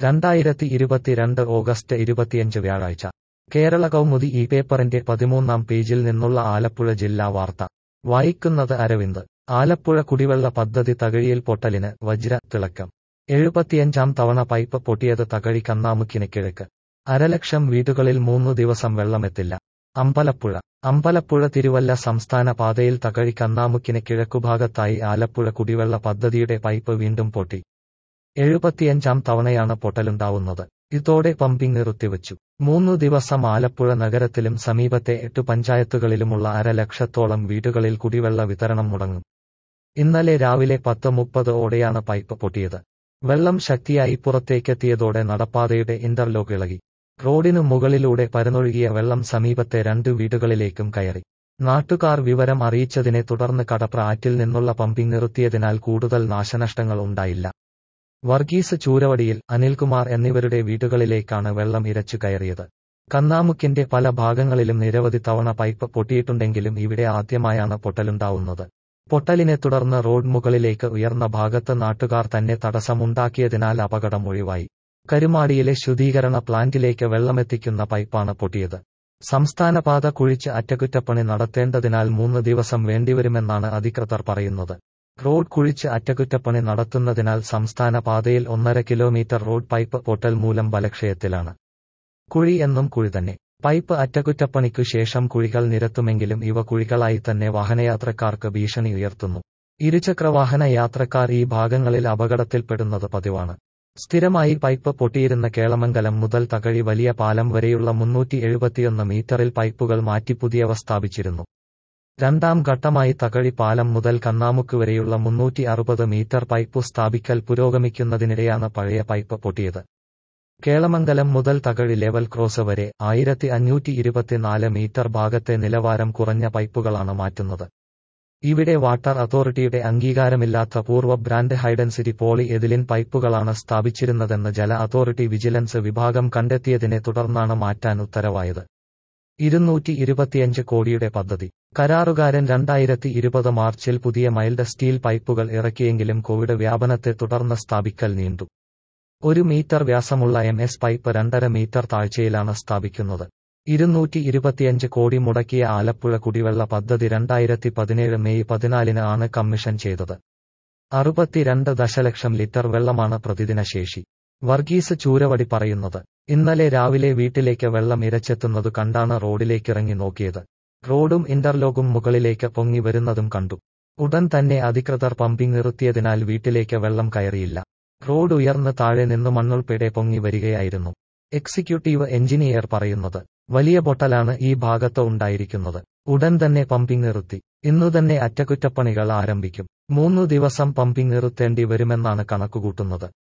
2022 August 25 വ്യാഴാഴ്ച കേരള കൗമുദി ഈ പേപ്പറിന്റെ 13-ാം പേജിൽ നിന്നുള്ള ആലപ്പുഴ ജില്ലാ വാർത്ത വായിക്കുന്നത് അരവിന്ദ്. ആലപ്പുഴ കുടിവെള്ള പദ്ധതി തകഴിയിൽ പൊട്ടലിന് വജ്ര തിളക്കം. 75-ാം തവണ പൈപ്പ് പൊട്ടിയത് തകഴി കന്നാമുക്കിന് കിഴക്ക്. 1,00,000 വീടുകളിൽ 3 ദിവസം വെള്ളമെത്തില്ല. അമ്പലപ്പുഴ തിരുവല്ല സംസ്ഥാന പാതയിൽ തകഴി കന്നാമുക്കിന് കിഴക്കുഭാഗത്തായി ആലപ്പുഴ കുടിവെള്ള പദ്ധതിയുടെ പൈപ്പ് വീണ്ടും പൊട്ടി. 75-ാം തവണയാണ് പൊട്ടലുണ്ടാവുന്നത്. ഇതോടെ പമ്പിംഗ് നിർത്തിവച്ചു. 3 ദിവസം ആലപ്പുഴ നഗരത്തിലും സമീപത്തെ 8 പഞ്ചായത്തുകളിലുമുള്ള 1,00,000-ത്തോളം വീടുകളിൽ കുടിവെള്ള വിതരണം മുടങ്ങും. ഇന്നലെ രാവിലെ 10:30 ഓടെയാണ് പൈപ്പ് പൊട്ടിയത്. വെള്ളം ശക്തിയായി പുറത്തേക്കെത്തിയതോടെ നടപ്പാതയുടെ ഇന്റർലോക്ക് ഇളകി. റോഡിനു മുകളിലൂടെ പരന്നൊഴുകിയ വെള്ളം സമീപത്തെ 2 വീടുകളിലേക്കും കയറി. നാട്ടുകാർ വിവരം അറിയിച്ചതിനെ തുടർന്ന് കടപ്ര ആറ്റിൽ നിന്നുള്ള പമ്പിംഗ് നിർത്തിയതിനാൽ കൂടുതൽ നാശനഷ്ടങ്ങൾ ഉണ്ടായില്ല. വർഗീസ് ചൂരവടിയിൽ, അനിൽകുമാർ എന്നിവരുടെ വീടുകളിലേക്കാണ് വെള്ളം ഇരച്ചു കയറിയത്. കന്നാമുക്കിന്റെ പല ഭാഗങ്ങളിലും നിരവധി തവണ പൈപ്പ് പൊട്ടിയിട്ടുണ്ടെങ്കിലും ഇവിടെ ആദ്യമായാണ് പൊട്ടലുണ്ടാവുന്നത്. പൊട്ടലിനെ തുടർന്ന് റോഡ് മുകളിലേക്ക് ഉയർന്ന ഭാഗത്ത് നാട്ടുകാർ തന്നെ തടസ്സമുണ്ടാക്കിയതിനാൽ അപകടം ഒഴിവായി. കരുമാടിയിലെ ശുദ്ധീകരണ പ്ലാന്റിലേക്ക് വെള്ളമെത്തിക്കുന്ന പൈപ്പാണ് പൊട്ടിയത്. സംസ്ഥാനപാത കുഴിച്ച് അറ്റകുറ്റപ്പണി നടത്തേണ്ടതിനാൽ 3 ദിവസം വേണ്ടിവരുമെന്നാണ് അധികൃതർ പറയുന്നത്. റോഡ് കുഴിച്ച് അറ്റകുറ്റപ്പണി നടത്തുന്നതിനാൽ സംസ്ഥാന പാതയിൽ 1.5 കിലോമീറ്റർ റോഡ് പൈപ്പ് പൊട്ടൽ മൂലം ബലക്ഷയത്തിലാണ്. കുഴി എന്നും കുഴി തന്നെ. പൈപ്പ് അറ്റകുറ്റപ്പണിക്കു ശേഷം കുഴികൾ നിരത്തുമെങ്കിലും ഇവ കുഴികളായി തന്നെ വാഹനയാത്രക്കാർക്ക് ഭീഷണി ഉയർത്തുന്നു. ഇരുചക്രവാഹന യാത്രക്കാർ ഈ ഭാഗങ്ങളിൽ അപകടത്തിൽപ്പെടുന്നത് പതിവാണ്. സ്ഥിരമായി പൈപ്പ് പൊട്ടിയിരുന്ന കേളമംഗലം മുതൽ തകഴി വലിയ പാലം വരെയുള്ള 371 മീറ്ററിൽ പൈപ്പുകൾ മാറ്റി പുതിയവ സ്ഥാപിച്ചിരുന്നു. 2ാം ഘട്ടമായി തകഴി പാലം മുതൽ കന്നാമുക്ക് വരെയുള്ള 360 മീറ്റർ പൈപ്പു സ്ഥാപിക്കൽ പുരോഗമിക്കുന്നതിനിടെയാണ് പഴയ പൈപ്പ് പൊട്ടിയത്. കേളമംഗലം മുതൽ തകഴി ലെവൽ ക്രോസ് വരെ 1524 മീറ്റർ ഭാഗത്തെ നിലവാരം കുറഞ്ഞ പൈപ്പുകളാണ് മാറ്റുന്നത്. ഇവിടെ വാട്ടർ അതോറിറ്റിയുടെ അംഗീകാരമില്ലാത്ത പൂർവ്വ ബ്രാൻഡ് ഹൈഡൻസിറ്റി പോളി എഥിലിൻ പൈപ്പുകളാണ് സ്ഥാപിച്ചിരുന്നതെന്ന് ജല അതോറിറ്റി വിജിലൻസ് വിഭാഗം കണ്ടെത്തിയതിനെ തുടർന്നാണ് മാറ്റാൻ ഉത്തരവായത്. 225 കോടിയുടെ പദ്ധതി. കരാറുകാരൻ 2020 മാർച്ചിൽ പുതിയ മൈൽഡ് സ്റ്റീൽ പൈപ്പുകൾ ഇറക്കിയെങ്കിലും കോവിഡ് വ്യാപനത്തെ തുടർന്ന് സ്ഥാപിക്കൽ നീണ്ടു. 1 മീറ്റർ വ്യാസമുള്ള MS പൈപ്പ് 2.5 മീറ്റർ താഴ്ചയിലാണ് സ്ഥാപിക്കുന്നത്. 225 കോടി മുടക്കിയ ആലപ്പുഴ കുടിവെള്ള പദ്ധതി 2017 മെയ് 14 ആണ് കമ്മീഷൻ ചെയ്തത്. 62 ദശലക്ഷം ലിറ്റർ വെള്ളമാണ് പ്രതിദിന ശേഷി. വർഗീസ് ചൂരവടി പറയുന്നത്. ഇന്നലെ രാവിലെ വീട്ടിലേക്ക് വെള്ളം ഇരച്ചെത്തുന്നതു കണ്ടാണ് റോഡിലേക്കിറങ്ങി നോക്കിയത്. റോഡും ഇന്റർലോക്കും മുകളിലേക്ക് പൊങ്ങി വരുന്നതും കണ്ടു. ഉടൻ തന്നെ അധികൃതർ പമ്പിംഗ് നിർത്തിയതിനാൽ വീട്ടിലേക്ക് വെള്ളം കയറിയില്ല. റോഡ് ഉയർന്ന് താഴെ നിന്ന് മണ്ണുൾപ്പെടെ പൊങ്ങി വരികയായിരുന്നു. എക്സിക്യൂട്ടീവ് എഞ്ചിനീയർ പറയുന്നത്. വലിയ പൊട്ടലാണ് ഈ ഭാഗത്ത് ഉണ്ടായിരിക്കുന്നത്. ഉടൻ തന്നെ പമ്പിംഗ് നിർത്തി. ഇന്നുതന്നെ അറ്റകുറ്റപ്പണികൾ ആരംഭിക്കും. 3 ദിവസം പമ്പിംഗ് നിർത്തേണ്ടി വരുമെന്നാണ് കണക്കുകൂട്ടുന്നത്.